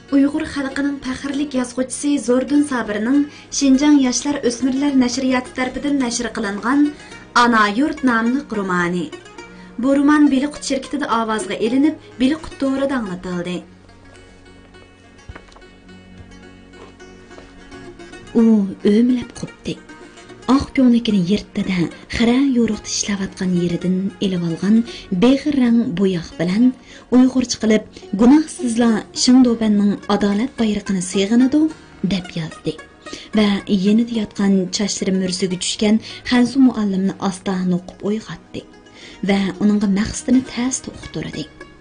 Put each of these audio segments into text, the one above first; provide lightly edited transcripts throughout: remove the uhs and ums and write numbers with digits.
Uyg'ur xalqining faxrlik yozuvchisi Zordun Sabirning Şinjan Yoshlar O'smirlar nashriyati tarafidan nashr qilingan Ana yurt nomli romani. Bu roman Biliqut shirkatida ovozga elinib, Biliqut to'g'rida anglatildi. U o'mlab qopdi. Oq ko'nglikini yirtdida xira yo'riqda ishlayotgan yeridan elib olgan beg'ir rang bo'yoq bilan Uyg'urcha qilib gunohsizlar Shingdobanning adolat bayrog'ini sig'inadi deb yozdi va yenida yotgan chochlari mursiga tushgan Xansu muallimni ostan o'qib uyg'otdi va uningga maqsadini tasdi uqtirdi.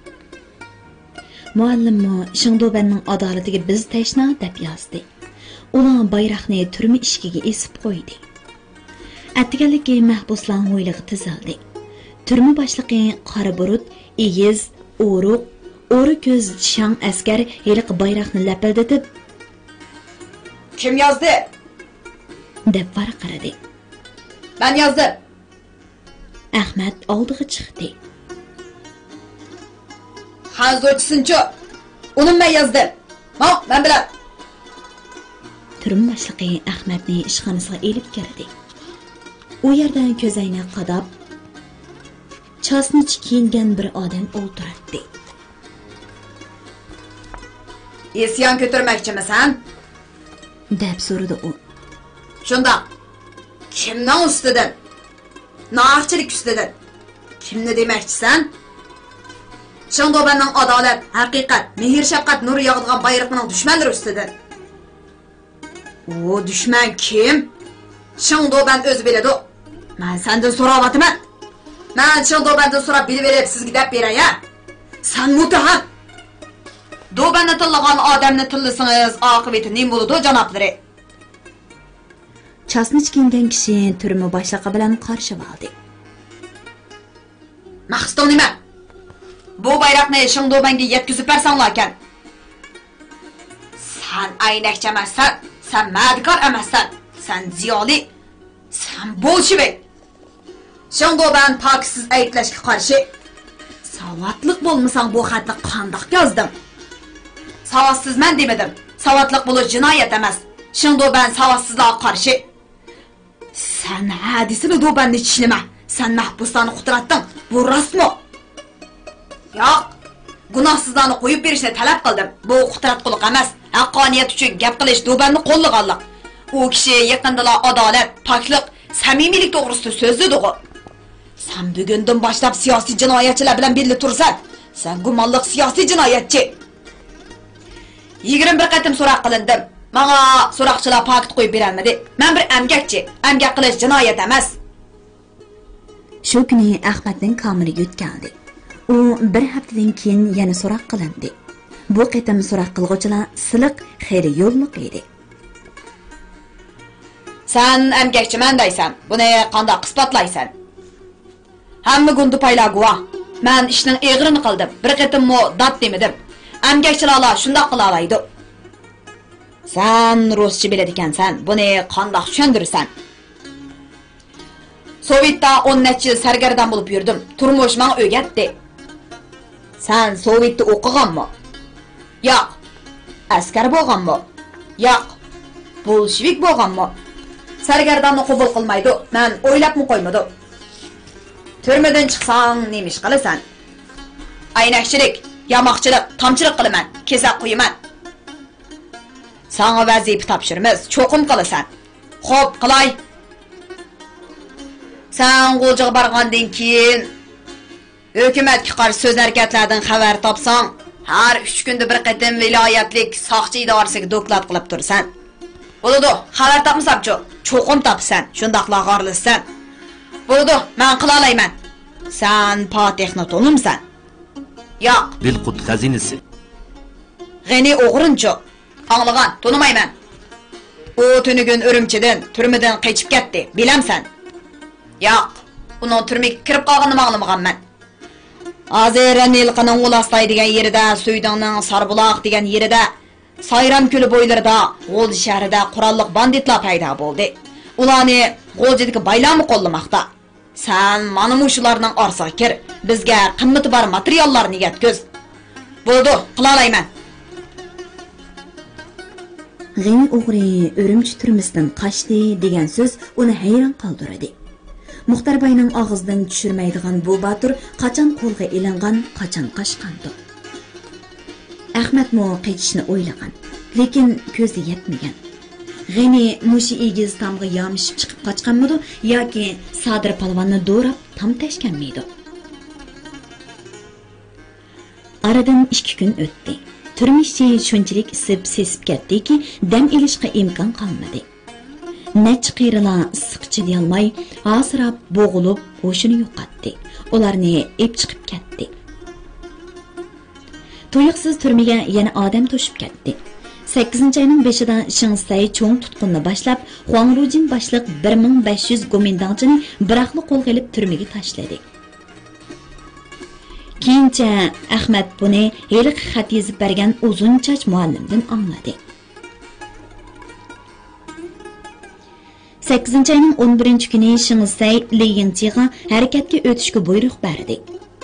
Muallim Shingdobanning adolatiga biz tashna deb yozdi. Ular bayroqni turma ishkiga esib qo'ydi. Attiganlik mahbuslar o'ylig'i tizildi. Turma boshlig'i qora burut, egiz, o'ri ko'z shang askar heliq bayroqni lapildatib, "Kim yozdi?" deb varaqiradi. "Men yozdim." Ahmad oldiga chiqdi. "Hanzochisinchi, uni men yozdim. Men bilan." Turma boshlig'i Ahmadni ishxonasiga elib kirdi. U yerdan ko'zayni qadab, chasnich kiyingan bir odam o'ltiradi. "Isyon ko'tarmoqchimisan?" deb so'radi u. "Shunda, kimning ustidan? Nohaqchilik ustidan. Kimni demoqchisan? Shingdobanning adolat, haqiqat, mehr shafqat nuri yog'digan bayroqning dushmanlari ustidan." "O dushman kim? Shingdoban o'zi biladi. Men sendan so'rayapman. Men Shingdobandan so'rab bilib berib sizga deb beray ya. Sen muttaham. Dobanni tillagan odamni tillasangiz oqibati nima bo'ladi, janoblari?" Chasnich kiyingan kishi turma boshlig'i bilan qarshi oldi. "Maqsading nima? Bu bayroqni Shingdobanga yetkazib bersanglar ekan." "Sen aynakchi emassan, sen madkor emassan, sen ziyoli, sen bolshevik. Shingdoban poksiz ayblashga qarshi. Savodliq bo'lmasang bu xatni qandoq yozding? Savodsizman demadim. Savodliq bo'lish jinoyat emas. Shingdoban savodsizlarga qarshi. Sen hadisini Dobanni tushnima. Sen mahbuslarni qutratding. Bu rostmi? Yo'q. Gunohsizlarni qo'yib berishni talab qildim. Bu qutratqulik emas. Haqqoniyat uchun gap qilish Dobanni qo'llaganlik. U kishi yaqindalar adolat, poklik, samimiylik to'g'risida so'zladi-ku. Sen bugundan boshlab siyosiy jinoyatchilar bilan birga tursan. Sen gumonliq siyosiy jinoyatchi. 21 qatim so'roq qilindim. Menga so'roqchilar pakt qo'yib berolmadi. Men bir emgakchi. Emgak qilish jinoyat emas. Shu kuni Ahmadning kameri yutgandi. U bir haftadan keyin yana so'roq qilindi. Bu qatim so'roq qilguvchilar siliq, xeyri yo'lliq edi. "Sen emgakchiman deysan. Buni qanday isbotlaysan?" "Hamma gundi payla guvoh. Men ishning eg'irini qildim. Bir qatimmo dod demadim. Emgakchilar shunday qila oladi." "Sen ruscha biladi ekansan. Buni qanday tushundirsan?" "Sovetda 10 necha yil sargardan bo'lib yurdim. Turmush menga o'rgatdi." "Sen Sovetda o'qiganmi?" "Yo'q." "Askar bo'lganmi?" "Yo'q." "Bolshevik bo'lganmi?" "Sargardanni qabul qilmaydi. Men o'ylabmi qo'ymadi." "Turmadan chiqsang nima ish qilasan?" "Aynakchilik, yamoqchilik, tomchilik qilaman, kesak qo'yaman." "Sana vazifa topshiramiz, cho'qim qilasan." "Xo'p, qilay." "Sen G'o'jaga borgandan keyin hukumatga qarshi so'z harakatlardan xabar topsang, har 3 kunda bir qatim viloyatlik soqchi idorasiga doklad qilib tursan. Bo'ladi, xabar topmasam-chi, cho'qim topsan, shundaqla g'orlisan. Bo'ladi, men qila olayman. Sen Fatihni tanimsan?" "Yo'q." Bilqut xazinasi. "G'ani o'g'rinchi. Anglagan, tanimayman. U tunugun Urumchidan, turmadan qochib ketdi. Bilamsan?" "Yo'q. Uning turmaga kirib qolganini ma'lumman. Hozir Nilqining Ulasday degan yerida, Suydingning Sarbuloq degan yerida, Sayram ko'li bo'ylarida, G'o'ji shahrida qurolliq banditlar paydo bo'ldi. Ularni G'o'jidagi baylamni qo'llamoqda. Sen mana shularning orasiga kir. Bizga qimmati bor materiallarni yetkaz." "Bo'ldi, qila olayman." G'ani o'g'ri Urumchi turmisidan qochdi degan so'z uni hayron qoldirdi. Muxtarbayning og'zidan tushirmaydigan bu Batur qachon qo'lga ilingan, qachon qochqandi. Ahmad mo qechishni o'ylagan, lekin ko'zi yetmagan. G'ani mushi egiz tamg'a yomishib chiqib qochganmidi yoki Sadir palvonni do'rab tam tashganmidi? Aradan 2 kun o'tdi. Turmushi shunchalik isib-sesib ketdiki, dam olishga imkon qolmadi. Necha qirila issiq chidayolmay, asrab bo'g'ilib, hoshini yo'qotdi. Ularni ep chiqib ketdi. To'yiqsiz turmaga yana odam to'shib ketdi. 8-oyning 5-ida Shingsay cho'ng tutqunni boshlab, Huang Rujin boshliq 1500 gomindangchini biraqli qo'lga olib turmaga tashladi. Keyincha Ahmad buni heliq xat yozib bergan uzun choch muallimdan angladi. 8-oyning 11-kuni Shingsay Li Yingchiga harakatga o'tishga buyruq berdi.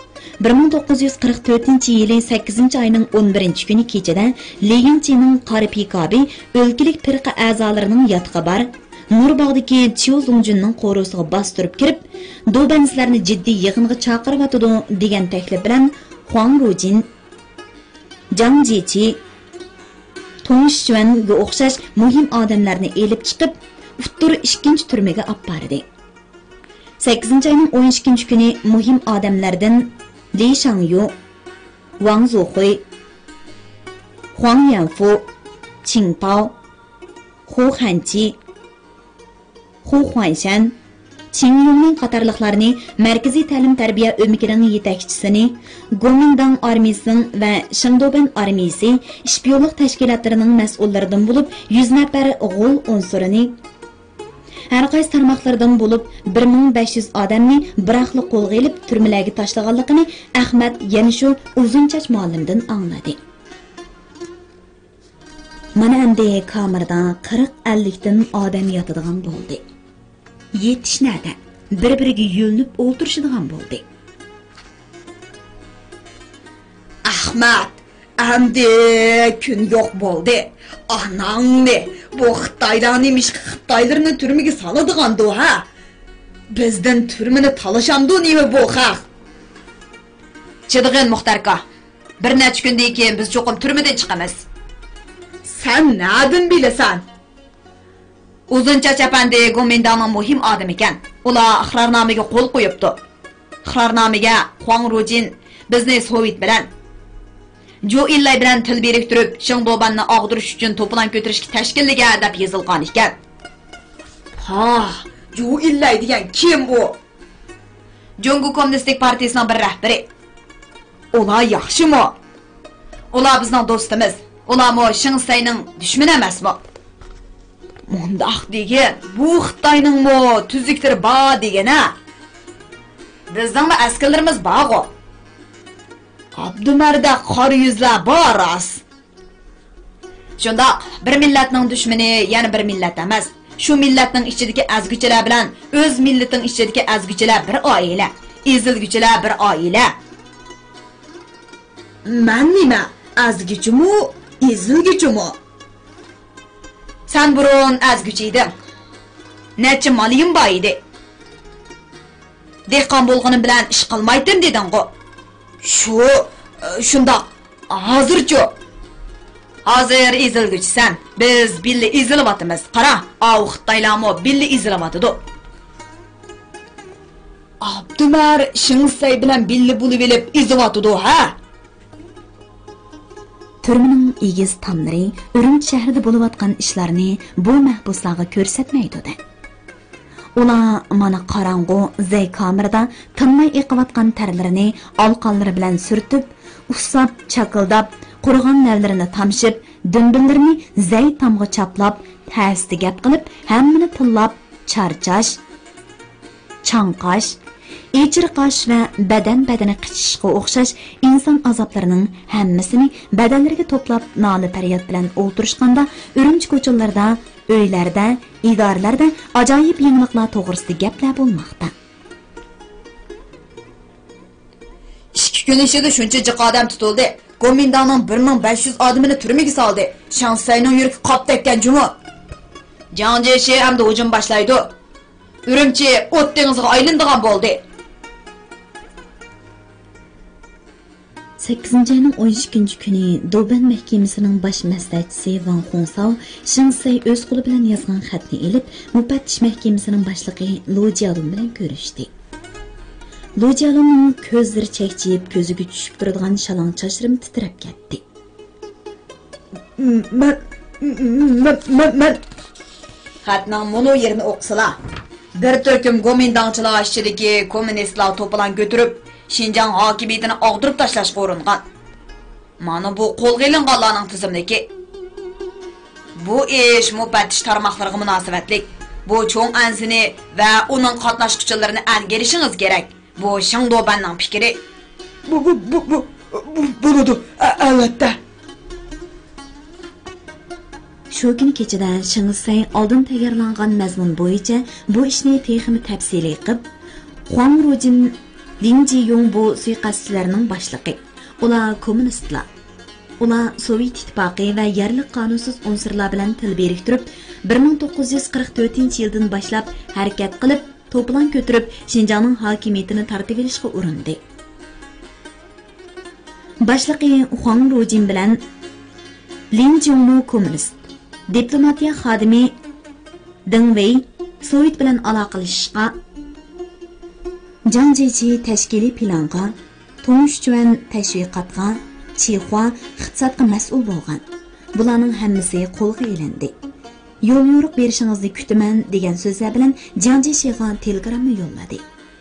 1944-yili 8-oyning 11-kuni kechada Li Yingchining qari pikabi o'lkilik firqa a'zolarining yotqi bar Nurbog'dagi Chiu Zongjunning qo'rosiga bostirib kirib, do'banizlarni jiddiy yig'inga chaqirib atadi degan taklif bilan Huang Rujin, Jang Jichi, Tong Xuanga o'xshash muhim odamlarni elib chiqib, Uttur 2 turmaga olib bordi. 8-oyning 12-kuni muhim odamlardan Li Shangyu, Wang Zuhui, Huang Yanfu, Qing Bao, Hu Hanji, Hu Huanshan, Qing Yongning qatorliqlarini Markaziy ta'lim-tarbiya o'mikining yetakchisini, Gomindang armiyasining va Shangdoban armiyasi ishbiyonlik tashkilotlarining mas'ullaridan bo'lib 100 nafar g'ul unsurini har qaysi tarmoqlardan bo'lib 1500 odamni biraqli qo'lga olib turmalarga tashlaganligini Ahmad yana shu uzunchach muallimdan angladi. Mana endi kamerda 40-50 dan odam yotadigan bo'ldi. Yetishlarda bir-biriga yo'linib o'tirishadigan bo'ldi. Ahmad, endi kun yo'q bo'ldi. Anangni bu Xitoydan emiş Xitoylarni turmaga soladigan-du ha. Bizdan turmani talashamdu nima bu xalq? Chidig'in Muxtarka. Bir necha kundan keyin biz cho'qim turmadan chiqamiz. Sen nadin bilasan? Uzuncha chapandi Gomindanning muhim odam ekan. Ular iqrornomaga qo'l qo'yibdi. Iqrornomaga Huang Rujin bizni Sovet bilan Jo illay bilan til beriktirib, Shingdobanni og'dirish uchun to'plan ko'tarishga tashkillaga deb yozilgan ekan. Ha, Jo illay degan kim bu? Jongu Kommunistik partiyasining bir rahbari. Ular yaxshimi? Ular bizning do'stimiz. Ular mo Shingsayning dushmani emasmi? Mundaq degan, bu Xitoyning mo tuzuktir ba degana. Bizning askarlarimiz bog'o. Abdumarda qor yuzlar bor as. Shunda bir millatning dushmani yana bir millat emas. Shu millatning ichidagi azguchilar bilan o'z millatining ichidagi azguchilar bir oila, ezilguchilar bir oila. Men nima? Azguchimi, ezilguchimi? Sen burun azguchi eding. Necha molim bor edi. Dehqon bo'lganim bilan ish qilmaydim deding-ku. Shunda hozirchi hozir ezilguchisan. Biz billi ezilyapmiz. Qara, av Xitoylarmi billi ezilyapti. Abdumar Shingsay bilan billi bo'lib elib ezilyapti ha. Turmaning egiz tamlari Urumchi shahrida bo'layotgan ishlarni bu mahbuslarga ko'rsatmaydi. Ular mana qorong'u zay kamerada tinmay eqiyotgan tarlarini olqonlari bilan surtib, usab, chaqildab, qurg'on navlarini tamshib, dumbillarini zay tamg'a chaplab, tasdi gap qilib, hammani tillab, charchash, chanqash, echirqash va badan-badani qichishga o'xshash inson azoblarining hammasini badanlariga to'plab noli faryod bilan o'ltirishganda Urumchi ko'chalarida, uylarda, idoralarda ajoyib yangiliklar to'g'risida gaplar bo'lmoqda. 2 kun ichida shuncha jiq odam tutildi. Gomindanın 1500 adamını türmege saldı. Şansayının yürek qap tekken cumu. Can Jeshi hem de hücum başlaydı. Ürümçi ot denizine aylandıgan boldu. 8 ayning 12 kuni Doban mahkamasining bosh maslahatchisi Wang Hongsao Shinsay o'z qo'li bilan yozgan xatni elib, mufattish mahkamasining boshlig'i Lu Jialun bilan ko'rishdi. Lu Jialunning ko'zlari chekchiyib, ko'ziga tushib turadigan shalong chochlarim titrab ketdi. Men xatning mono yerini o'qsala. Bir turkum gomindangchilar ichidagi kommunistlar to'plan ko'tirib Şinjan hakimiyetini ağdırıp taşlaşqa uringan. Mana bu qo'lga ilinganlarning tizimdagi. Bu ish mufattish tarmoqlariga munosabatlik. Bu cho'ng ansini va uning qatnashuvchilarini aniqlashingiz kerak. Bu Shangdobanning fikri. Bo'ladi, albatta. Shu kuni kechada Shinsay oldin tayyorlangan mazmun bo'yicha bu ishni texnik tafsiliy qilib, Huang Rujin Lin Jiyong bu suiqasdchilarning boshlig'i. Ular kommunistlar. Ular Sovet ittifoqi va yerlik qonunsiz unsurlar bilan til beriktirib, 1944-yildan boshlab harakat qilib, to'plan ko'tirib, Xinjiangning hokimiyatini tartib olishga urindi. Boshlig'i Huang Rujin bilan Lin Jiyong kommunist, diplomatiya xodimi Deng Wei Sovet bilan aloqalashishga, Jiang Jiechi tashkiliy planga, Tongchuan tashviqotga, Chixua iqtisodga mas'ul bo'lgan. Bularning hammasi qo'lga ilindi. Yo'l yo'riq berishingizni kutaman degan so'zlar bilan Jiang Jiechiga telegramma yo'lladi.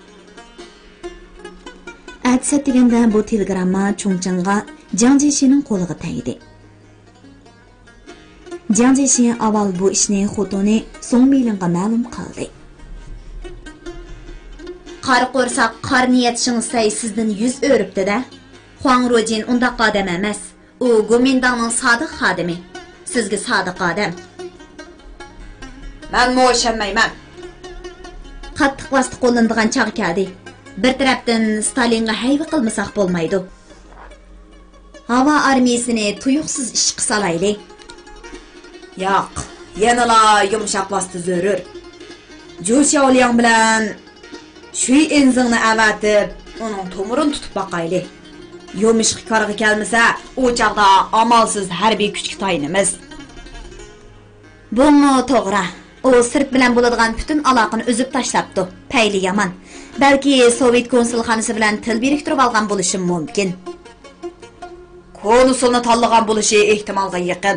Atsat deganda bu telegramma Chongqingga Jiang Jiechining qo'liga tegdi. Jiang Jiechi avval bu ishni xotini Song Milinga ma'lum qildi. Qar qo'rsak qar niyat Shinsay sizdan yuz o'ribdi-da. Huang Rujin undaq odam emas. U Gomindangning sodiq xodimi. Sizga sodiq odam. Men mo'shamayman. Qattiq vosita qo'llanadigan chaq keldi. Bir tarafdan Stalinga hayva qilmasak bo'lmaydi. Havo armiyasini tuyuqsiz ishga salaylik. Yo'q, yanala yumshoq vosita zarur. Zhu Xiaoliang bilan Shui Enzingni avatib, uning to'mirini tutib boqaylik. Yomishqi qarg'i kelmasa, u chaqda amalsiz harbiy kuchga tayinamiz. Bunmi to'g'ri. U sirt bilan bo'ladigan butun aloqani uzib tashlabdi. Payli yomon. Balki Sovet konsulxonasi bilan til biriktirib olgan bo'lishi mumkin. Konsulni tanlagan bo'lishi ehtimolga yaqin.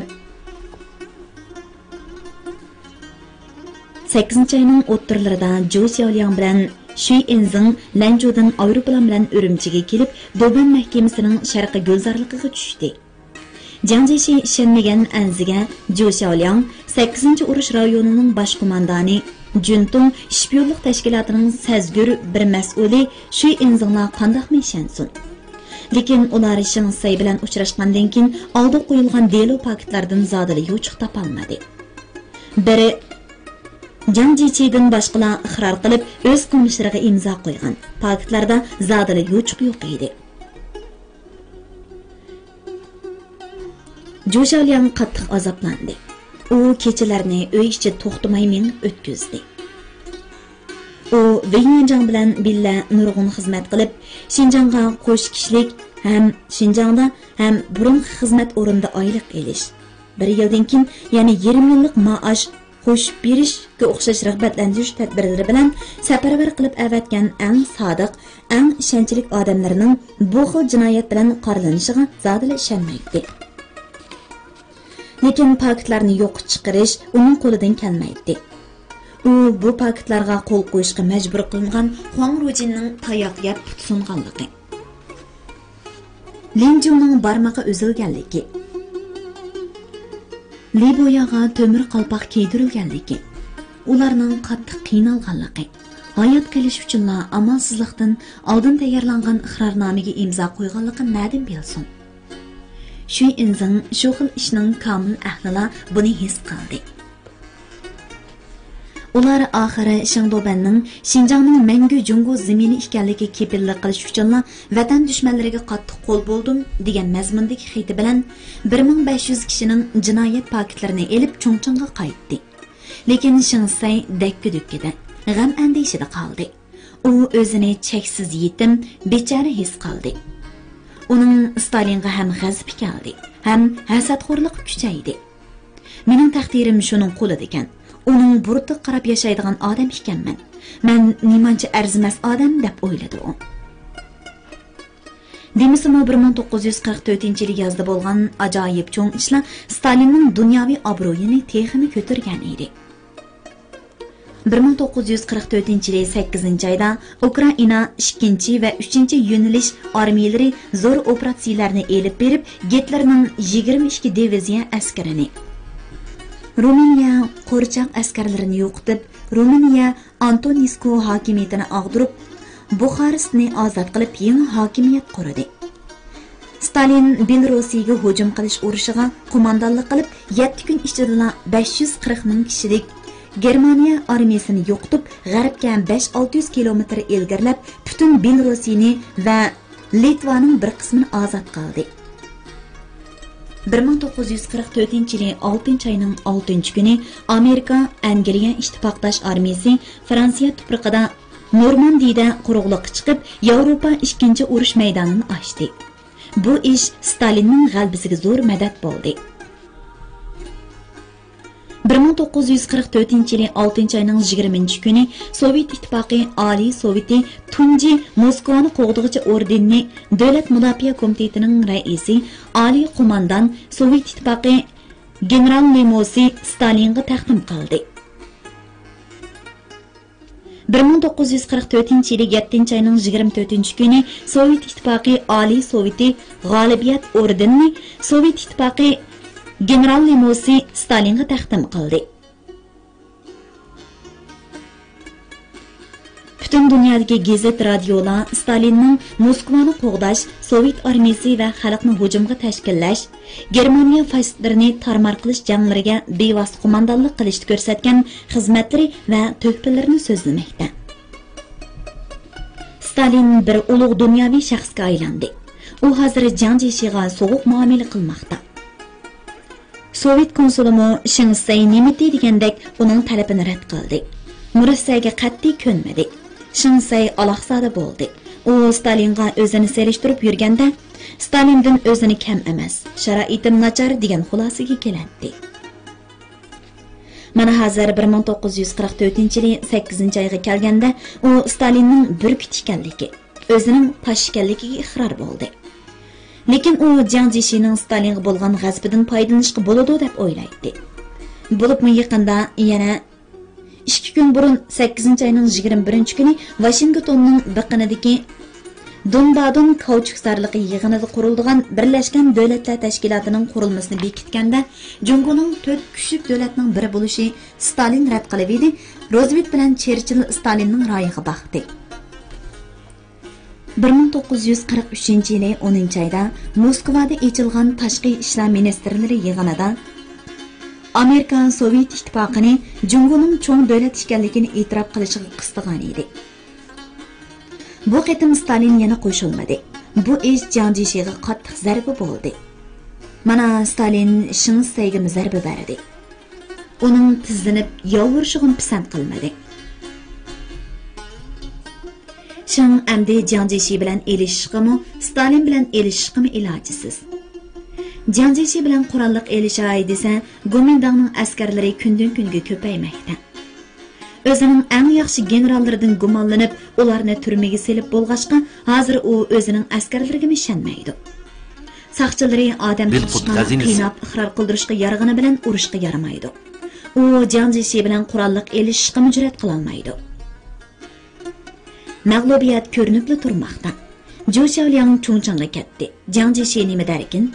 8 ayning o'ttirlarida Zhu Xiaoliang bilan Shui Enzing Lanzhoudan aeroplan bilan Urumchiga kelib, Doban mahkamasining sharqiy gulzorligiga tushdi. Jiang Jiechi ishonmagan Anziga Zhu Xiaoliang 8-urush rayonining bosh qo'mondoni Juntong shpiyonlik tashkilotining sazgur bir mas'uli Shui Enzinglar qandoqmi ishonsin. Lekin ular Shinsay bilan uchrashgandan keyin oldi qo'yilgan delo paketlardan zodili yo'chiq topolmadi. Biri Jiang Jiechidan boshqalar iqror qilib, o'z qilmishlariga imzo qo'ygan. Paketlarda zodili yo'chiq yo'q edi. Zhu Xiaoliang qattiq azoblandi. U kechalarni uy ichida to'xtamay minib o'tkazdi. U Weiyinjiang bilan billa nurg'un xizmat qilib, Xinjiangga qo'sh kishilik ham Xinjiangda ham burungi xizmat o'rinda oylik elish. Bir yildan keyin, ya'ni 20 yillik maosh qo'shib berishga o'xshash rag'batlantirish tadbirlari bilan safarbar qilib avatgan eng sodiq, eng ishonchli odamlarning bu xil jinoyat bilan qoralanishiga zodila ishonmaydi. Lekin paketlarni yo'q chiqarish uning qo'lidan kelmaydi. U bu paketlarga qo'l qo'yishga majbur qilingan Huang Rujinning tayoq yeb sunganligi. Lin Jiyongning barmog'i uzilganligi. Li Boyaga to'mir qalpoq kiydirilganligi. Ularning qattiq qiynalganligi. Hayot qilish uchun amalsizlikdan oldin tayyorlangan iqrornomaga imzo qo'yganligi na'dim bilsin. Shu inson shu xil ishning komil ahlila buni his qildi. Ular oxiri Shingdobanning Xinjiangning mangu Jungo zemini ekanligi kepillik qilish uchun vatan dushmanlariga qattiq qo'l bo'ldim degan mazmundagi xati bilan 1500 kishining jinoyat paketlarini elib Chongqingga qaytdi. Lekin Shinsay dakki-dukkida, g'am andishida qoldi. U o'zini cheksiz yetim, bechora his qildi. Uning Stalinga ham g'azab keldi, ham hasadxo'rlik kuchaydi. Mening taqdirim shuning qo'lida ekan. Uning burtiq qarab yashaydigan odam ekanman. Men nimancha arzimas odam deb o'yladi u. Demisimi 1944-yil yozda bo'lgan ajoyib cho'ng ishlar Stalinning dunyoviy obro'yini texmi ko'targan edi. 1944-yil 8-oyda Ukraina 2 va 3-yo'nalish armiyalari zo'r operatsiyalarni elib berib, Gitlerning 22 diviziya askarini Ruminiya qo'rchoq askarlarini yo'qotib, Ruminiya Antonescu hokimiyatini og'dirib, Buxarestni ozod qilib, yangi hokimiyat qurdi. Stalin Belorussiyaga hujum qilish urushiga qo'mondonlik qilib, 7 kun ichida 540 ming kishilik Germaniya armiyasini yo'qotib, g'arbga 5-600 kilometr ilgarilab, butun Belorussiyani va Litvaning bir qismini ozod qildi. 1944-yil 6-oyning 6-kuni Amerika, Angliya ittifoqdosh armiyasi Fransiya tuprog'ida Normandiyada quruqliqqa chiqib, Yevropa 2-urush maydonini ochdi. Bu ish Stalinning g'alabasiga zo'r madad bo'ldi. 1944-yil 6-oyning 20-kuni Sovet ittifoqi Oliy Soveti tunji Moskvani qo'g'dig'icha ordenni Davlat mudofaa komitetining raisi Oliy qo'mondan Sovet ittifoqi general Nemosi Stalinga taqdim qildi. 1944-yil 7-oyning 24-kuni Sovet ittifoqi Oliy Soveti g'olibiyat ordenni Sovet ittifoqi general Nemosi Stalinga taqdim qildi. Butun dunyodagi gazet, radiolar Stalinning Moskvani qo'g'dash, Sovet armiyasi va xalqni hujumga tashkillash, Germaniya fasistlarini tarmar qilish janglariga bevosita qo'mondonlik qilishni ko'rsatgan xizmatlari va tuhfalarini so'zlamoqda. Stalin bir ulug' dunyoviy shaxsga aylandi. U hozir janjishiga so'g'uq muomala qilmoqda. Sovet konsulimi Shinsay nimati degandek uning talabini rad qildi. Murassaga qat'iy ko'nmadi. Shinsay aloqsada bo'ldi. U Stalinga o'zini selishtirib yurganda, Stalindan o'zini kam emas, sharoitim nachar degan xulosaga keladi. Mana hozir 1944-yil 8-oyga kelganda, u Stalinning burkut ekanligi, o'zining pash ekanligiga iqror bo'ldi. Lekin u Jiang Jishining Stalinga bo'lgan g'azbidan foydalanishga bo'ladi deb o'ylaydi. Bo'libmi yaqinda yana 2 kun burun 8-oyning 21-kuni Washingtonning biqinidagi Donbadon kauchukzorligi yig'inida qurilgan Birlashgan Davlatlar Tashkilotining qurilmasini bekitganda, Jungoning 4 kuchli davlatning biri bo'lishi Stalin rad qilib edi. Roosevelt bilan Cherchill Stalinning royiga baqdi. 1943-yili 10-oyda Moskvada ochilgan tashqi ishlar ministrlari yig'inida Amerika Sovet ittifoqini Jungoning cho'ng davlat ekanligini e'tirof qilishga qistagan edi. Bu qitim Stalin yana qo'shilmadi. Bu ish Jiang Jishiga qattiq zarba bo'ldi. Mana Stalin Shinsayga zarba berdi. Uning tizlanib yolvorishini pisand qilmadi. Shin amdi Jiang Jishi bilan elishishqimi, Stalin bilan elishishqimi ilojisiz. Jiang Jishi bilan qurolliq elishay desa, Gomindangning askarlari kundan kunga ko'paymoqda. O'zining eng yaxshi generallaridan gumonlanib, ularni turmaga selib bo'lg'ashqa, hozir u o'zining askarlariga ishonmaydi. Saqchilari odam tutishga, qiynab iqror qildirishga yarag'ini bilan urushga yaramaydi. U Jiang Jishi bilan qurolliq elishishga jur'at qila olmaydi. Mag'lubiyat ko'rinib turmoqda. Zhou Xiaoliang Chongqingga ketdi. Jiang Jishi nima derkin?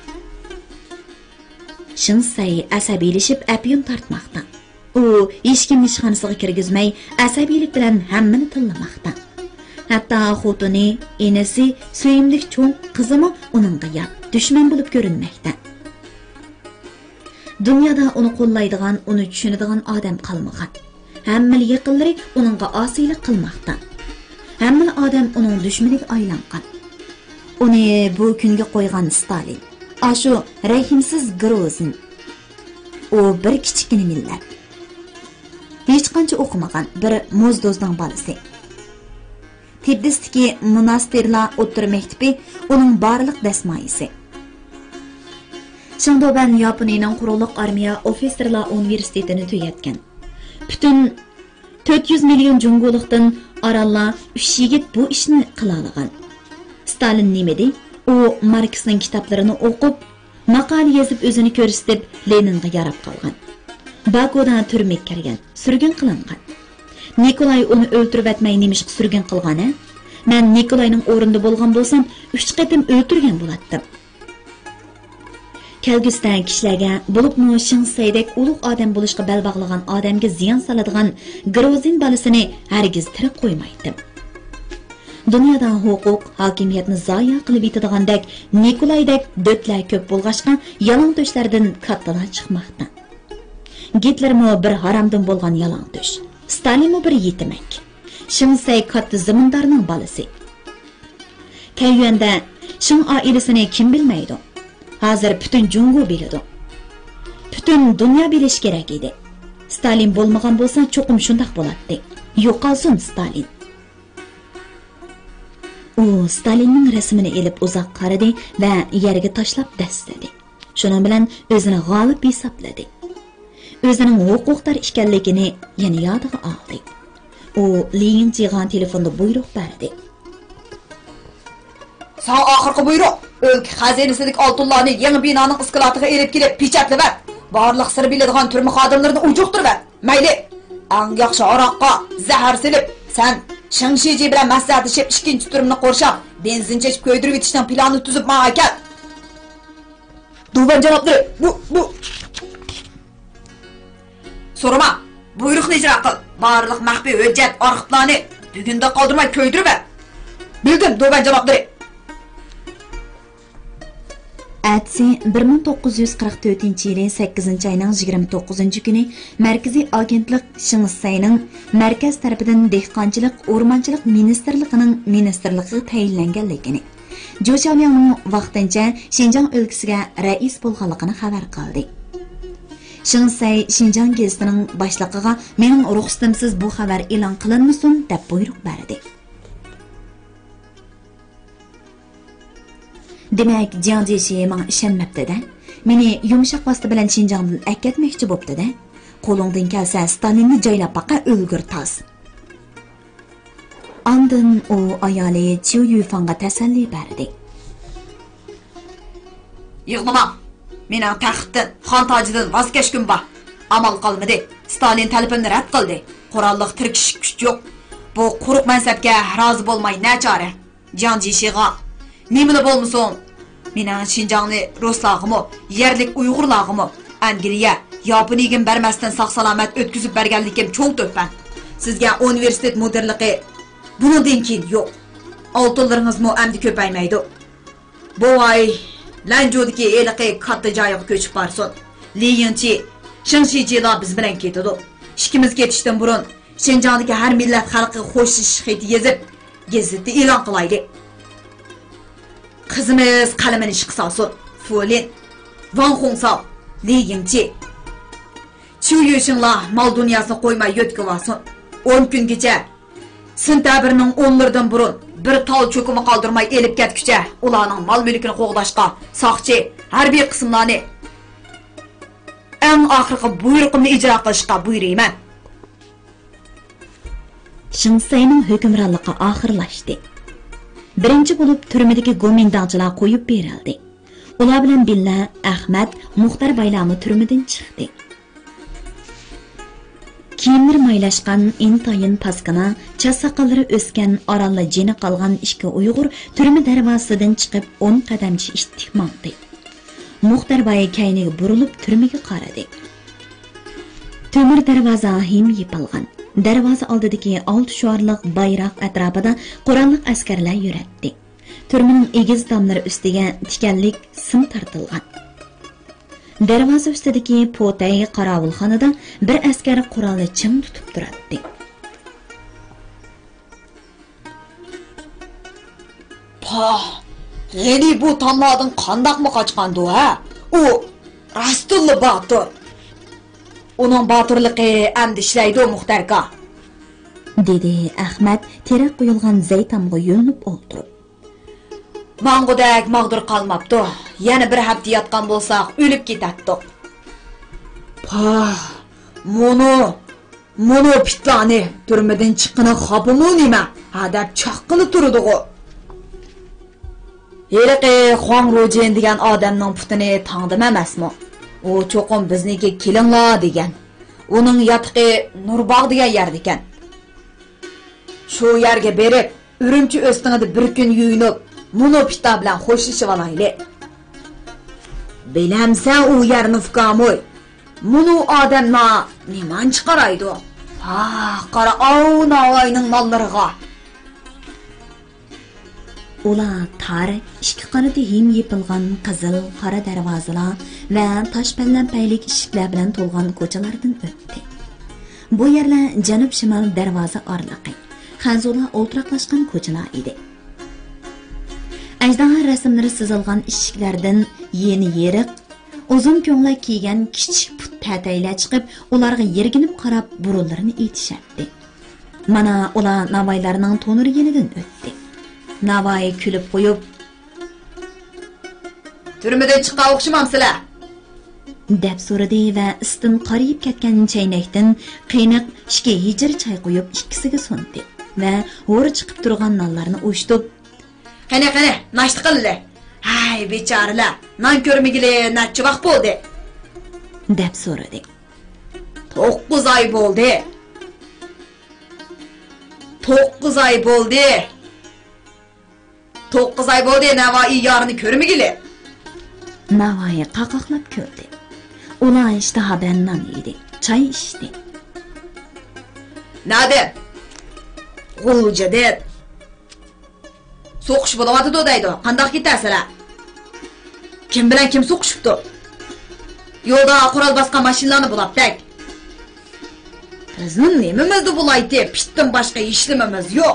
Shinsay asabiylashib apyun tortmoqda. U hech kimni ishxonasiga kirgizmay, asabiylik bilan hammani tillamoqda. Hatto xotini, enasi, suyimlik cho'ng qizimi uningga yap, dushman bo'lib ko'rinmoqda. Dunyoda uni qo'llaydigan, uni tushunadigan odam qolmagan. hamma yaqinlari uningga osiylik qilmoqda. Hamma odam uning dushmaniga aylangan. Uni bu kunga qo'ygan Stalin, ashu rahimsiz Grozin. U bir kichkina millat. Hech qancha o'qimagan bir mo'zdozning bolasi. Tibdisdagi monastirlar o'tir maktabi uning barliq dasmoyisi. Shandobon Yaponiyaning qurolliq armiya ofitserlar universitetini tugatgan. Butun 400 million jungolikdan orallar 3 yigit bu ishni qila olgan. Stalin nimedi? U Marksning kitoblarini o'qib, maqola yozib o'zini ko'rsatib, Leninga yarab qolgan. Bakudan turmaga kirgan, surgun qilingan. Nikolay uni o'ltirib etmay nemishqa surgun qilgani? Men Nikolayning o'rnida bo'lgan bo'lsam, 3 qatim o'ltirgan bo'lardim. Kelgusdan kishilarga bo'libmi Shinsaydak ulug' odam bo'lishga bel bog'lagan odamga ziyon soladigan Grozin bolasini hargiz tirik qo'ymaydim. Dunyoda huquq, hokimiyatni zoya qilib yetadigandak Nikolaydek dotlar ko'p bo'lg'ashqa yalon toshlardan kattalar chiqmoqda. Gitlermi bir haromdan bo'lgan yalon tosh. Stalinmi bir yetimak. Shinsay katta zamindorning bolasi. Tayyanda Shin oilasini kim bilmaydi? Hozir butun Jungo biladi. Butun dunyo bilish kerak edi. Stalin bo'lmagan bo'lsa, cho'qim shundoq bo'lardi. Yo'qolsin Stalin. U Stalinning rasmini elib uzoq qaradi va yerga tashlab dastadi. Shuning bilan o'zini g'olib hisobladi. O'zining huquqdor ekanligini yana yodiga oldi. U Lenin jigan telefonda buyruq berdi. Sağ oxirgi buyruq. O'lka xazinasining oltinlarni yangi binoning iskalatiga elib kelib pechatlab, barliq sir biladigan turma xodimlarini ujuqtirib, mayli, ang yaxshi aroqqa zahar silib, sen Shingshiji bilan maslahatlashib ikkinchi turmni qo'rshab, benzin chechib ko'ydirib etishdan planni tuzib ma'akat. Duban janoblari, bu So'rama, buyruqni ijro qil. Barliq maxfiy hujjat, arxivlarni bugunda qoldirmay ko'ydirib. Bildim, Duban janoblari. Atsi 1944-yili 8-oyning 29-kuni Markaziy agentlik Shinsayning markaz tarafidan dehqonchilik, o'rmonchilik ministrligining ministrligiga tayinlanganligini, Jo'shamyangning vaqtincha Xinjiang o'lkasiga rais bo'lganligini xabar qildi. Shinsay Xinjiang gazetining boshlig'iga mening ruxsatimsiz bu xabar e'lon qilinmasin deb buyruq berdi. Demak, Jiang Jieshi menga ishonmabdi-da. Meni yumshoq vosita bilan Xinjiangdan aketmoqchi bo'pti-da. Qo'lingdan kelsa Stalinni joylab baqa o'lgur tas. Ondan u ayoli Chiu Yufanga tasalli berdi. Yig'lama. Mening taxtdan, xon tojidan voz kechgim bor. Amal qilmadi. Stalin talabimni rad qildi. Qurolliq tirkish kuch yo'q. Bu quruq mansabga rozi bo'lmay nachora. Jiang Jieshiga nimani bo'lmasin, mening Xinjiangni Ruslag'imi, yerlik Uyg'urlag'imi, Angliya, Yaponiyaga bermasdan sog'-salomat o'tkazib berganligim cho'ng to'ppan. Sizga universitet mudirligi bundan keyin yo'q. Oltinlaringizmi endi ko'paymaydi. Bu oy Lanjodagi eliqi katta joyga ko'chib borsin. Leyinchi Shinshijilar biz bilan ketadi. Ikkimiz ketishdan burun Xinjiangdagi har millat xalqi xo'shish xati yozib, gazetda e'lon qilaydi. Qizimiz qalamini ish qilsin. Folin, Wang Hongsa, Li Yingchi. Chiu Yuxinlar mal dunyosini qo'ymay yo'tkib olsin. 10 kungacha sentabrning 10laridan burun bir tol cho'kimi qoldirmay elib ketguncha ularning mol mulkini qo'g'dashqa soqchi harbiy qismlarni eng oxirgi buyruqimni ijro qilishga buyurayman. Shinsayning hukmronligi oxirlashdi. Birinchi bo'lib turmadagi gomindangchilar qo'yib berildi. Ular bilan billa Ahmad Muxtar baylami turmadan chiqdi. Kiyimlari maylashgan, intayin paskana, chasaqalari o'sgan, oralla jeni qolgan ikki Uyg'ur turma darvozasidan chiqib 10 qadamcha ishtikmoqdi. Muxtar bay kayniga burilib turmaga qaradi. Temir darvoza him yipilgan. Darvoza oldidagi 6 sho'rliq bayroq atrofida qurolliq askarlar yuratdi. Turmaning egiz tomlari ustiga tikanlik sim tortilgan. darvoza ustidagi potay qorovulxonada bir askar qurolni chim tutib turardi. Pah, g'ani bu tomlardan qandaqmi qochqandi ha? U Rastulli Botir. Uning botirligi endi ishlaydi muxtarka. dedi Ahmad terak qo'yilgan zaytamga yo'linib o'tirib. Mang'udak mag'dur qolmabdi. Yana bir hafta yotgan bo'lsak, o'lib ketatdi. Pah, mono pitlani turmadan chiqqani xopimi nima? Hadab chaqqili turdi-ku. Heliqi Xuang Rojin degan odamning putini tangdim emasmi? U cho'qim bizniki kelinglar degan. Uning yotiqi Nurbog' degan yerda ekan. Shu yerga berib, Urumchi o'stingida bir kun yuyinib, monopita bilan xo'shlashib olaylik. Bilamsan u yerni fukamoy. Munu odamlar niman chiqaraydi? Ha, qara Navoiyning mollariga. Ular tar ikki qanoti him yepilgan qizil qora darvozalar va toshpallanpaylik eshiklar bilan to'lgan ko'chalardan o'tdi. Bu yerlar janub-shimol darvoza orliqi, xanzular o'ltiraqlashgan ko'chalar edi. Ajdaho rasmlari chizilgan eshiklardan yeni yeriq, uzun ko'nglak kiygan kichik put tataylar chiqib, ularga yerginib qarab burunlarini etishardi. Mana ular Navoiylarning to'nur yenidan o'tdi. Navoiy kulib qo'yib, "Turmadan chiqqan o'xshamamsizlar?" deb so'radi va istin qariyib ketgan chaynakdan qiyniq ishga hijr choy qo'yib ikkisiga so'ndi va hori chiqib turgan nonlarni o'shtib, "Qani, nashta qildi. Hay, bechoralar, non ko'rmagili necha vaqt bo'ldi?" deb so'radi. 9 oy bo'ldi. 9 oy bo'ldi. 9 oy bo'ldi Navoiy yorini ko'rmagili. Navoiy qaqoqlab ko'rdi. Ular ishtaha bilan non yedi, choy ichdi. Nada? G'ulja deb. So'qish bo'layotdi deydi. Qandoq ketasizlar? Kim bilan kim so'qishibdi? Yo'lda qurol bosgan mashinalarni bulabdak. Bizning nemamizda bo'laydi? Pitdan boshqa ishlamamiz yo'q.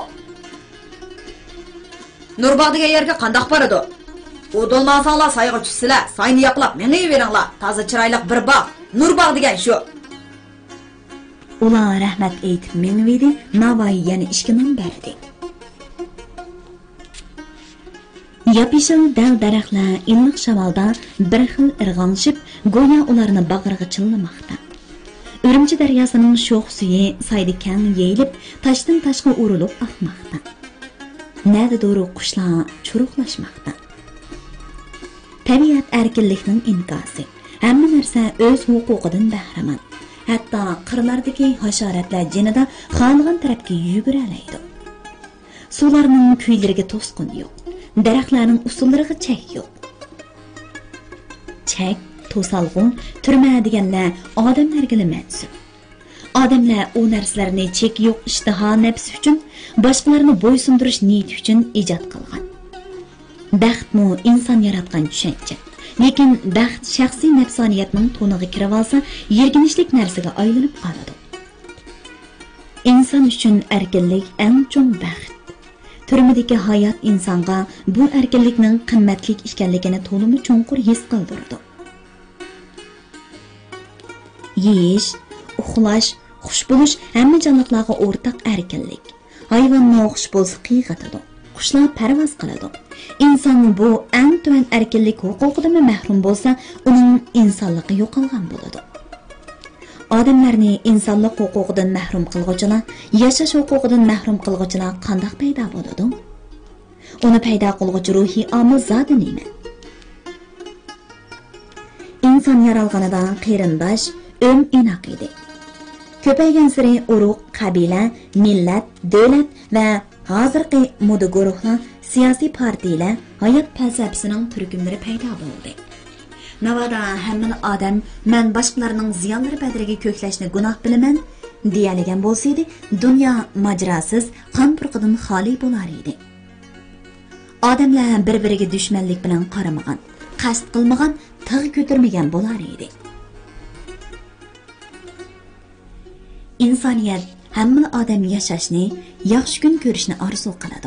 Nurbog' degan yerga qandoq boradi? O'dolmasanlar sayga tushsizlar, sayni yoqlab mengaveringlar. Toza chiroyli bir bog'. Nurbog' degan shu. Ular rahmat aytib menvedi, Navoiy yana ishga non berdi. Yapishil dal daraxtlar iliq shamolda bir xil irg'anishib, go'yo ularni bag'riga chillamoqda. Urumchi daryosining sho'x suyi saydi kam yeyilib, tashdan tashqa urilib oqmoqda. Nada do'ru qushlar churuqlashmoqda. Tabiat erkinlikning inkosi. Hamma narsa o'z huquqidan bahramand. Hatto qirlardagi hasharotlar jinida xohlagan tarafga yugura oladi. Suvlarning kuylariga to'sqin yo'q. Daraxtlarning usullariga chek yo'q. Chek, to'salg'u, turma deganlar odamlarga mansub. Odamlar u narsalarni chek yo'q ishtaha nafs uchun, boshqalarni bo'ysundirish niyati uchun ijod qilgan. Baxtmi inson yaratgan tushuncha. Lekin baxt shaxsiy nafsoniyatning to'niga kirib olsa, yerginishlik narsaga aylanib qoladi. Inson uchun erkinlik eng chong baxt. Turmadagi hayot insonga bu erkinlikning qimmatli ekanligini to'limi cho'nqur his qildirdi. Yeyish, uxlash, xush bo'lish hamma jonliqlarga o'rtaq erkinlik. Hayvonning xush bo'lsa qiyg'atadi. Qushlar parvoz qiladi. Inson bu eng tuvan erkinlik huquqidan mahrum bo'lsa, uning insonligi yo'qolgan bo'ladi. Odamlarni insonlik huquqidan mahrum qilg'uvchilar, yashash huquqidan mahrum qilg'uvchilar qanday paydo bo'ladi? Uni paydo qilg'uvchi ruhiy omil zoti nima? Inson yaralganida qarindosh, inoq edi. Ko'paygan sari urug', qabila, millat, davlat va hozirgi moda guruhlar, siyosiy partiyalar hayot falsafasining turkumlari paydo bo'ldi. Navoda hamma odam men boshqalarning ziyonlari badriga ko'klashni gunoh bilaman deyalagan bo'lsa-edi, dunyo majrosiz, qon purqidan xoli bo'lar edi. Odamlar bir-biriga dushmanlik bilan qaramagan, qasd qilmagan, tig' ko'tarmagan bo'lar edi. Insoniyat hamma odam yashashni, yaxshi kun ko'rishni orzu qiladi.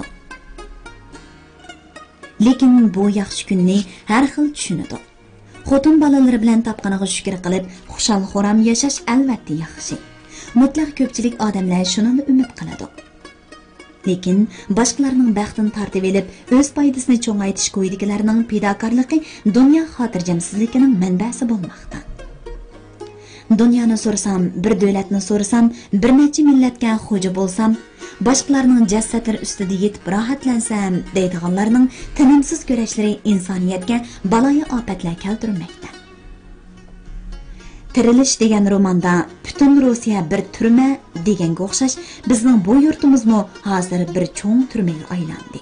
Lekin bu yaxshi kunni har xil tushunadi. Xotin bolalari bilan topqaniga shukr qilib, xushal-xo'ram yashash albatta yaxshi. Mutlaq ko'pchilik odamlar shuni umid qiladi. Lekin boshqalarning baxtini tortib olib, o'z foydasini cho'ngaytish qo'yidigilarning fidokorligi dunyo xotirjamsizligining manbasi bo'lmoqda. Dunyoni so'rasam, bir davlatni so'rasam, bir necha millatga xo'ja bo'lsam, boshqalarning jasadlari ustida yetib rohatlansam deydiganlarning tinimsiz kurashlari insoniyatga baloyi ofatlar keltirmoqda. Tirilish degan romanda butun Rossiya bir turma deganga o'xshash, bizning bu yurtimizmi hozir bir cho'ng turmaga aylandi.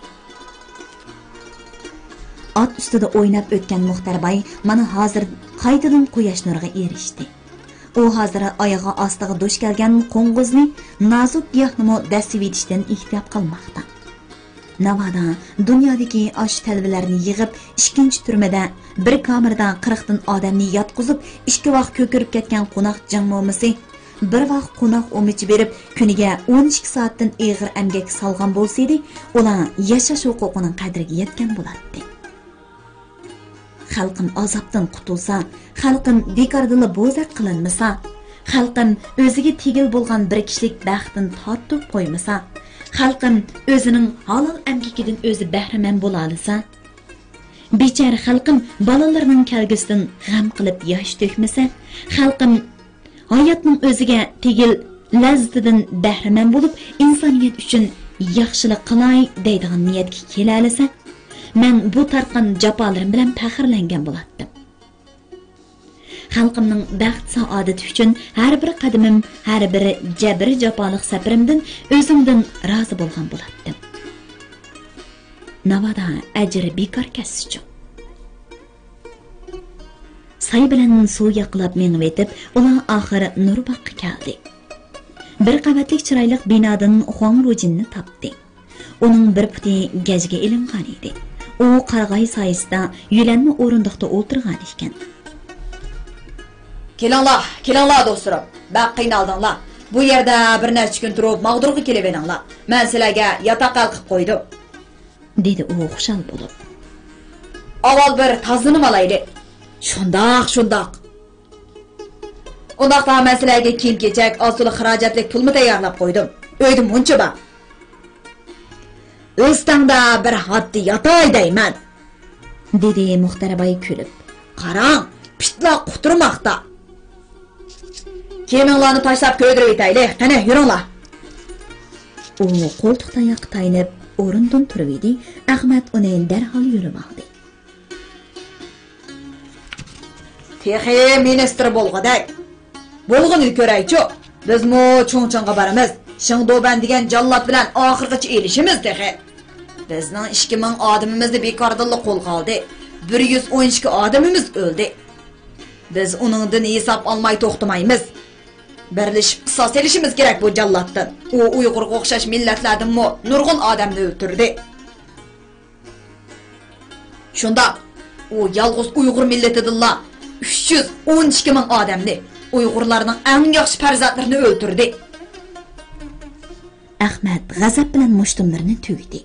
Ot ustida o'ynab o'tgan Muxtarbay mana hozir qaytadan quyosh nuriga erishdi. U hozir oyog'i ostiga duch kelgan qo'ng'izni nozik giyohni dasib etishdan ehtiyot qilmoqda. Navoda dunyodagi osh talvalarni yig'ib, ikkinchi turmada bir kamerada 40 dan odamni yotqizib, ikki vaqt ko'kirib ketgan qo'noq jangmomisi bir vaqt qo'noq o'michi berib, kuniga 12 soatdan eg'ir emgak salgan bo'lsa-edi, ular yashash huquqining qadriga yetgan bo'lardi. Xalqim azobdan qutulsa, xalqim bekordila bo'zaq qilinmasa, xalqim o'ziga tegil bo'lgan bir kishilik baxtini tortib qo'ymasa, xalqim o'zining halol amgikidan o'zi bahramand bo'la olsa, bechara xalqim bolalarining kelgusidan g'am qilib yosh to'kmasa, xalqim hayotning o'ziga tegil lazzatidan bahramand bo'lib, insoniyat uchun yaxshilik qilay deydigan niyatga kela olsa, men bu tarqan jafolarim bilan faxrlangan bo'lardim. Xalqimning baxt saodati uchun har bir qadamim, har bir jabr jafoliq safarimdan o'zimdan rozi bo'lgan bo'lardim. Navoda ajri bekor kaschi. Say bilan suv yaqilab mengib etib, ular oxiri Nurbaqqa keldi. Bir qavatlik chiroyli binodan Xuang Rujinni topdi. Uning bir puti gajga ilingan edi. U qarg'ay soyasida yulanma o'rindiqda o'tirgan ekan. Kelinglar do'stlarim. Baq qiynaldinglar. Bu yerda bir necha kun turib, mag'durga kelib eninglar. Men sizlarga yotoq qilib qo'ydim, dedi u xushal bo'lib. Avval bir tazminib olaylik. Shundoq. Undaqda men sizlarga kiyim-kechak, asl xarajatlik pulni tayyorlab qo'ydim. Uyda muncha bor. O'standa bir haddi yotay deyman, dedi Muxtarbay kulib. Qarang, pitlar quturmoqda. Kiyiminglarni tashlab ko'ydirib etaylik. Qani, yuringlar. U qo'ltiq tayoq taynib o'rindan turib edi. Ahmad uni darhol yurib oldi. Texi ministr bo'lg'adak. Bo'lg'ini ko'raychi. Bizmi cho'ng-cho'ngga boramiz. Shingdoban degan jallod bilan oxirgacha elishimiz texi. Bizning 2000 odamimizni bekordilla qo'lga oldi. 112 odamimiz o'ldi. Biz uningdan hisob olmay to'xtamaymiz. Birlashib qisos elishimiz kerak bu jalloddan. U Uyg'urga o'xshash millatlardanmi nurg'un odamni o'ltirdi. Shunda u yolg'iz Uyg'ur millatidilla 312 ming odamni, Uyg'urlarning eng yaxshi farzandlarini o'ltirdi. Ahmad g'azab bilan mushtumlarini tugdi.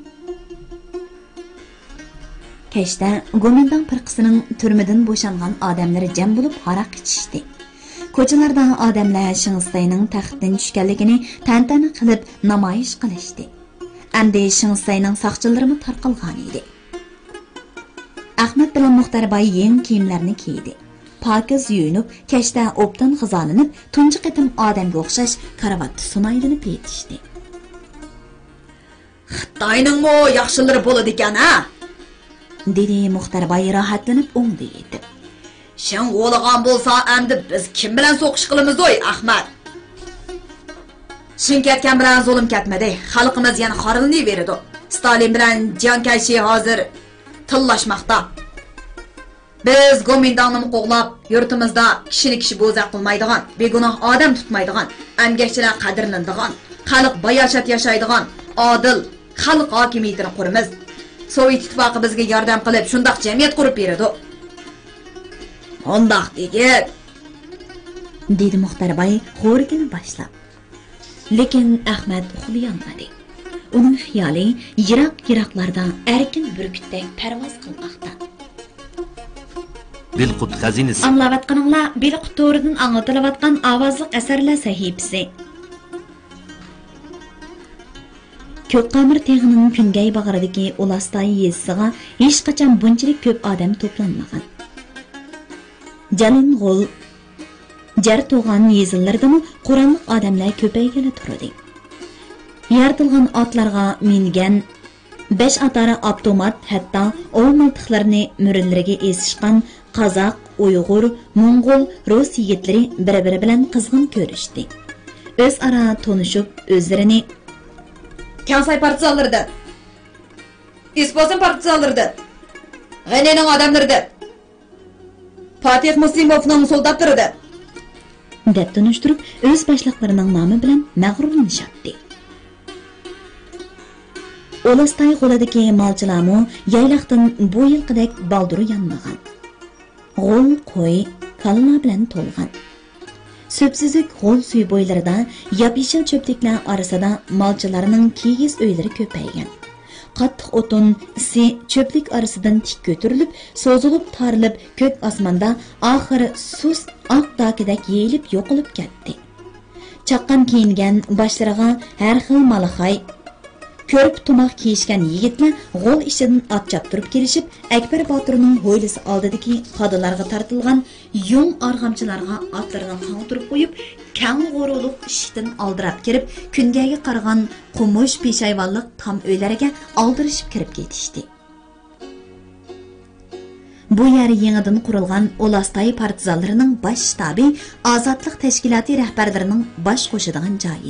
Kechda Gomindan firqasining turmadan bo'shangan odamlari jam bo'lib haraq ichishdi. Ko'chalarda odamlar Shingstayning taxtdan tushganligini tantana qilib namoyish qilishdi. Endi Shingstayning soqchilarimi tarqalgan edi. Ahmad bilan Muxtarbay yangi kiyimlarni kiydi. Pokiz yuyinib, kechda obdan g'izolanib, tunji qatim odamga o'xshash karavatda sunaylanib yetishdi. Xitoyning yaxshilari bo'ladi ekan-a? dedi Muxtarbay rohatlanib o'ngdi yetib. Shin o'lgan bo'lsa, endi biz kim bilan so'qish qilamiz o'y, Ahmad? Shin ketgan bilan zulm ketmadi. Xalqimiz yana xorilni beradi. Stalin bilan Jankashi hozir tillashmoqda. Biz Gomindanni qo'g'lab, yurtimizda kishi bo'zaq qilmaydigan, begunoh odam tutmaydigan, emgakchilar qadrlanadigan, xalq bayashat yashaydigan, odil xalq hokimiyatini quramiz. Sovet ittifoqi bizga yordam qilib, shundaq jamiyat qurib beradi. Ondaq degin, dedi Muxtarbay xo'rigini boshlab. Lekin Ahmad uxlayolmadi. Uning xiyoli yiroq-yiroqlardan erkin burgutdek parvoz qilmoqda. Bilqut xazinasi. Anglayotganinglar Bilqut to'ridan anglatilayotgan ovozliq asarlar sahifasi. Ko'kqamir teg'ining kungay bag'ridagi Ulastay yezisiga hech qachon bunchalik ko'p odam to'planmagan. Jaling'ol, jar to'g'an yezillardami Qur'onlik odamlar ko'paygani turadi. Yaratilgan otlarga mingan 5 atara avtomat, hatto ov miltiqlarini murillariga esishgan Qozoq, Uyg'ur, Mo'ng'ol, Rus yigitlari bir-biri bilan qizg'in ko'rishdi. O'zaro tanishib, o'zlarini Kansay partizanlarıdır. İspasın partizanlarıdır. G'anining odamlaridir. Fatih Muslimovning soldatlaridir. deb tunishtirib, o'z boshliqlarining nomi bilan mag'rurlanishadi. Ulastay qo'lidagi molchilarmi yaylaqdan bu yilqidek balduri yanmagan. G'ol qo'y kalla bilan to'lgan. Söpsüzük g'ol suy bo'ylarida yap-yeshil cho'pliklar orasida molchilarning kigiz uylari ko'paygan. Qattiq o'tin isi cho'plik orasidan tik ko'tarilib, so'zilib tarilib, ko'k osmonda oxiri sus oq dokidek yeyilib yo'qolib ketdi. Chaqqan kiyingan boshlariga har xil malaxay ko'rib tumoq kiyishgan yigitlar g'ol ishidan ot choptirib kelishib, Akbar Boturning ho'ylisi oldidagi qodilarga tortilgan yung arg'amchilarga otlarini qontirib qo'yib, kang g'o'ruluq ishdan oldirab kirib, kungaga qaragan qumush peshayvonlik tom uylariga oldirishib kirib ketishdi. Bu yer yangidan qurilgan Ulastay partizanlarining bosh shtabi, ozodlik tashkiloti rahbarlarining bosh qo'shadigan joyi.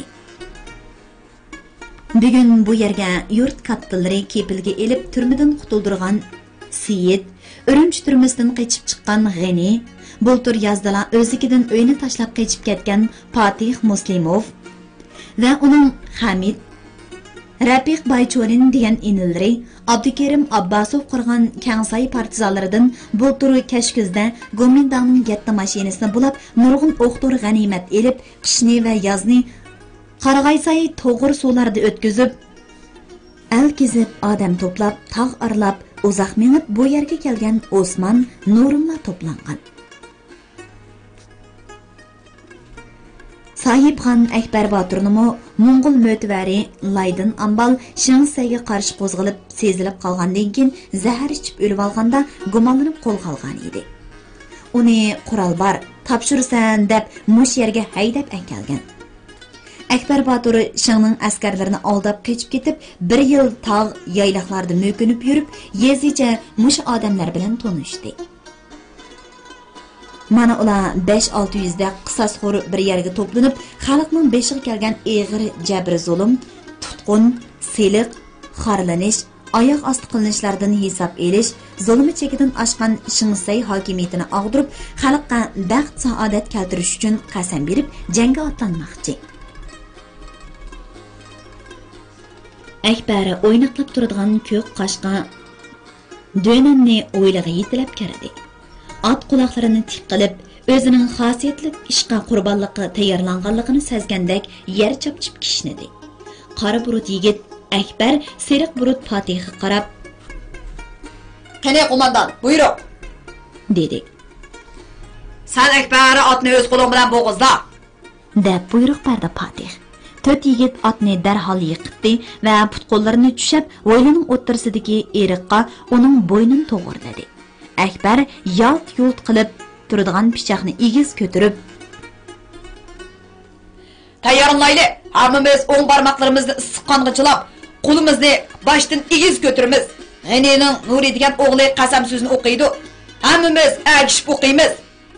Bugun bu yerga yurt kattalari kepilga elib turmadan qutuldirgan Siyid, Urumchi turmasidan qochib chiqqan G'ani, bultur yozdala o'zikidan uyni tashlab qochib ketgan Fatih Muslimov va uning Hamid, Rafiq Baychorin degan inilari, Abdukerim Abbasov qurgan Kansay partizanlaridan bultur kashkuzda Gomindangning katta mashinasini bulab, nurg'un o'qtur g'animat elib, qishni va yozni Qarag'aysay to'g'ri suvlarda o'tkazib, al kezib, odam to'plab, tog' arlab, uzoq menib bu yerga kelgan Osman Nurulla to'plangan. Sahibxon Akbar Boturning Mo'ng'ul mo'tvari Laydin Ambal Shingsayga qarshi qo'zg'alib, sezilib qolgandan keyin zahar ichib o'lib olganda gumonlanib qo'lga olgan edi. Uni qurol bar, topshirsan deb mush yerga haydab kelgan. Akbar Botur Shingning askarlarini aldab qochib ketib, 1 yil tog' yayloqlarda mo'kinib yurib, yezicha mush odamlar bilan tanishdi. Mana ular 5-600 da qisasxo'r bir yerga to'planib, xalqning beshiga kelgan eg'ir jabr zulm, tutqun, seliq, xorlanish, oyoq osti qilinishlardan hisob elish, zulmi chekidan oshgan Shingsay hokimiyatini og'dirib, xalqqa baxt saodat keltirish uchun qasam berib, jangga otlanmoqchi. Akbar o'ynaqlab turadigan ko'k qashqa do'nanni o'ylig'i yetilab kirdi. Ot quloqlarini tik qilib, o'zining xosiyatli ishqa qurbonlikqa tayyorlanganligini sezgandek yer chopchib kishnedi. Qora burut yigit Akbar seriq burut Fatihga qarab, "Qani qo'mondan, buyruq", dedi. "Sen Akbarni otni o'z qo'ling bilan bo'g'izla", deb buyruq berdi Fatih. 4 yigit otni darhol yiqitdi va put-qo'llarini tushib, o'ylining o'ttirsidagi eriqqa uning bo'ynini to'g'irladi. Akbar yalt-yult qilib turadigan pichoqni egiz ko'tarib, "Tayyorlayli, hammamiz o'ng barmoqlarimizni issiq qonga chilab, qo'limizni boshdan egiz ko'taramiz. G'anining Nuri degan o'g'li qasam so'zini o'qiydi. Hammamiz agishib o'qiymiz",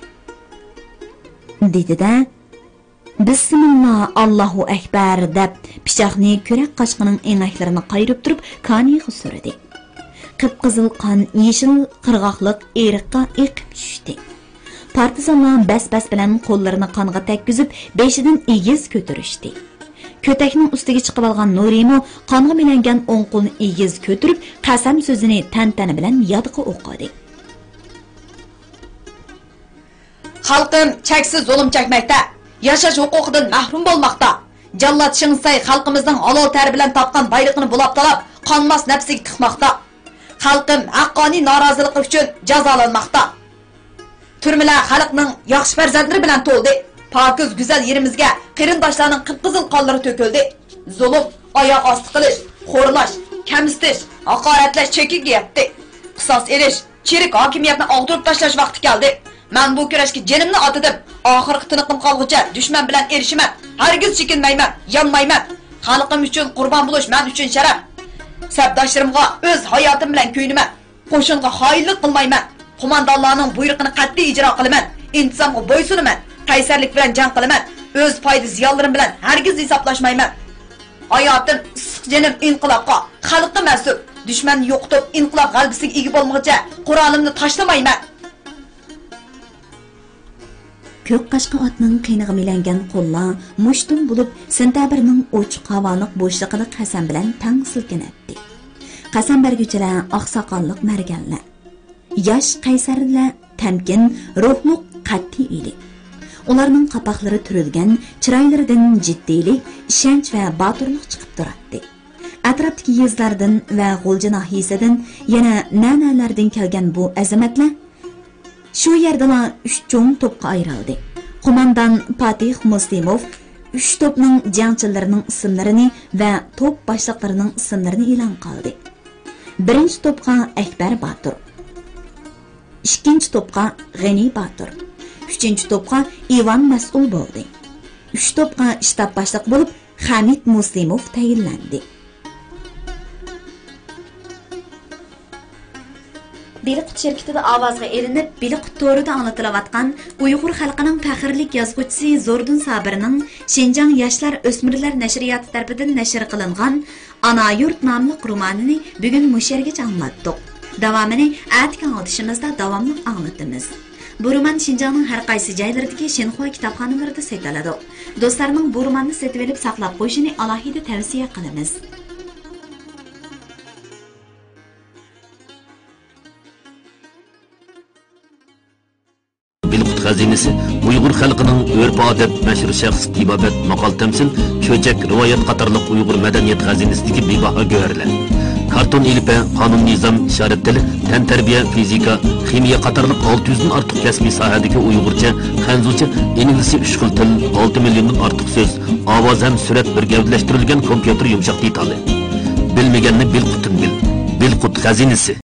dedi-da, "Bismillah, Allohu akbar" deb pichoqni ko'rak qashqining engaklarini qayrib turib, kaniga surdi. Qip-qizil qon yeshil qirg'oqliq eriqqa eqib tushdi. Partizanlar bas-bas bilan qo'llarini qonga tekkizib, beshidan egiz ko'tarishdi. Ko'takning ustiga chiqib olgan Nurimo qonga milangan o'ng qo'lni egiz ko'tarib, qasam so'zini tantana bilan yodga o'qidi. Xalqim cheksiz zulm chekmoqda, yashash huquqidan mahrum bo'lmoqda. Jallat Shingsay xalqimizning halol tari bilan topgan boyligini bulab talab, qonmas nafsiga tiqmoqda. Xalqim haqqoniy noroziligi uchun jazolanmoqda. Turmalar xalqning yaxshi farzandlari bilan to'ldi. Pokiz go'zal yerimizga qarindoshlarning qip-qizil qonlari to'kildi. Zulm, oyoq osti qilish, xo'rlash, kamsitish, haqoratlash chekiga yetdi. Qisos erish, chirik hokimiyatni og'dirib tashlash vaqti keldi. Men bu kurashga jinimni otadim. Oxirgi tiniqim qolguncha dushman bilan erishiman. Hargiz chekinmayman, yanmayman. Xalqim uchun qurbon bo'lish men uchun sharaf. Sabdoshlarimga o'z hayotim bilan kuyunaman. Qo'shinga xoinlik qilmayman. Qo'mondonlarning buyrug'ini qat'iy ijro qilaman. Intizomga bo'ysunaman. Qaysarlik bilan jang qilaman. O'z foyda ziyonlarim bilan hargiz hisoblashmayman. Hayotim, jinim inqilobga, xalqqa mas'ul. Dushmanni yo'qotib, inqilob g'alabasiga ega bo'lmoqcha Qur'onimni tashlamayman. Ko'k qashqa otning qiynig'i milangan qo'llar mushtun bo'lib sentabrning ochiq havoliq bo'shliqini qasam bilan tang silkinatdi. Qasam berguchilar oqsoqolliq marganlar. Yosh qaysarlar tamkin, ruhliq qat'iy edi. Ularning qapoqlari turilgan, chiroylaridan jiddiylik, ishonch va botirlik chiqib turardi. Atrofdagi yezlardan va G'ulji nahiyasidan yana nanalardan kelgan bu azamatlar shu yerdan 3 cho'ng to'pga ayrildi. Qo'mondan Fatih Muslimov 3 to'pning jangchilarining ismlarini va to'p boshliqlarining ismlarini e'lon qildi. Birinchi to'pga Akbar Batur, ikkinchi to'pga G'ani Batur, uchinchi to'pga Ivan mas'ul bo'ldi. 3 to'pga shtab boshliq bo'lib Hamid Muslimov tayinlandi. Biliqut şirketida ovozga elinib, Biliqut to'rida anglatilayotgan Uyg'ur xalqining faxrlik yozuvchisi Zordun Sabirning Shinjang yoshlar o'smirlar nashriyoti tomonidan nashr qilingan Ana yurt nomli romanini bugun mushargacha anglatdik. Davomini atgan anglitishimizda davomli anglatamiz. Bu roman Shinjangning har qaysi joylaridagi Shinxoy kitobxonalarida sotiladi. Do'stlarning bu romanni sotib olib saqlab qo'yishini alohida tavsiya qilamiz. Biliqut xazinasi Uyg'ur xalqining urf-odat, nashr shaxsiy tibobat, maqol tamsil, cho'chak, rivoyat qatorliq Uyg'ur madaniyat xazinasidagi bebaho go'rlar. Karton ilipi, qonun nizam, ishorat tili, tan tarbiya, fizika, ximiya qatorliq 600 dan ortiq kasbiy sohadagi Uyg'urcha, xanzucha, ingliz 3 xil til, 6 milliondan ortiq so'z, ovoz ham surat bir gavdalashtirilgan kompyuter yumshoq detali. Bilmaganni Bilqutdan bil. Biliqut xazinasi